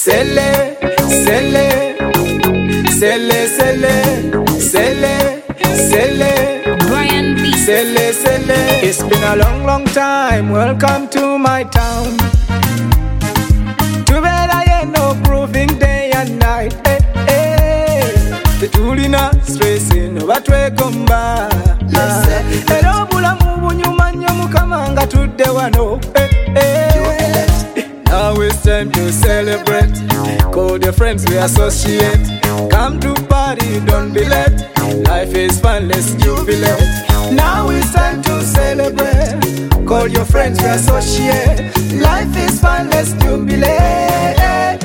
Sele, sele, sele, sele, sele, sele, Brian B. sele, sele. It's been a long, long time. Welcome to my town. Too bad I ain't no proving day and night. Hey, hey. The tulina stressing batwe komba. Ero bulamu bunyuma nnyo mukama nga tudde wano. Hey, hey. Now it's time to celebrate. Call your friends, we associate. Come to party, don't be late. Life is fun, let's jubilate. Now it's time to celebrate. Call your friends, we associate. Life is fun, let's jubilate.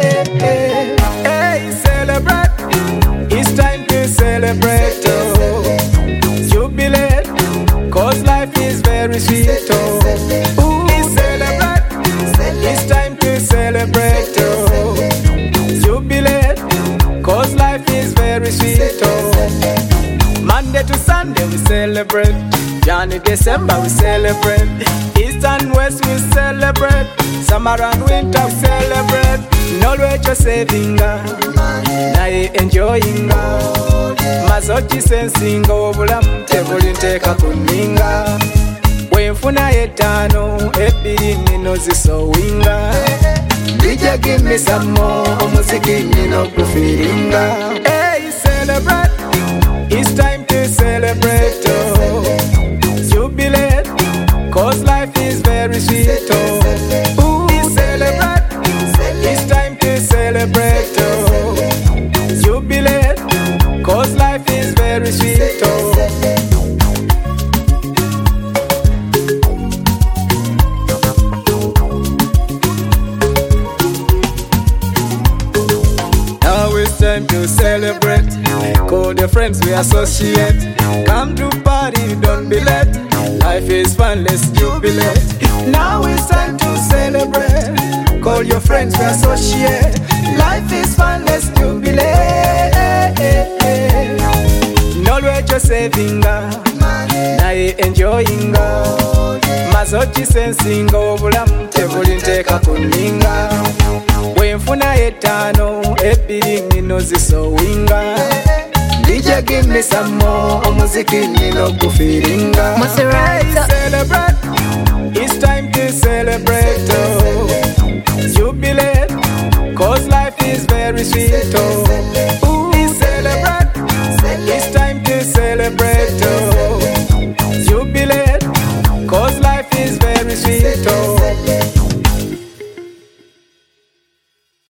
Hey, celebrate. It's time to celebrate. Oh, jubilate. Cause life is very sweet. Oh, ooh, celebrate. It's time to celebrate, oh, jubilate, cause life is very sweet, oh. Monday to Sunday we celebrate, January, December we celebrate, East and West we celebrate, summer and winter we celebrate. Nolwe cho savinga, naye enjoyinga, mazochi sensinga obulamu tebuli nteka kuninga. Wenfuna etano, ebiri nino zisowinga. DJ give me some more, omuziki nino kufiringa. Hey, celebrate, it's time to celebrate, oh. Jubilate, cause life is very sweet, oh. Ooh, celebrate, it's time to celebrate, oh. Jubilate, cause life is very sweet, oh. Time to celebrate. Call your friends, we associate. Come to party, don't be late. Life is fun, let's jubilate. Now it's time to celebrate. Call your friends, we associate. Life is fun, let's jubilate. Nolwe cho savinga, naye enjoyinga, mazochi sensinga obulamu tebuli nteka kuninga. Wenfuna etano, ebiri nino zisowinga. DJ give me some more, omuziki nino kufiringa. Hey, celebrate, it's time to celebrate, oh. Jubilate, cause life is very sweet, oh.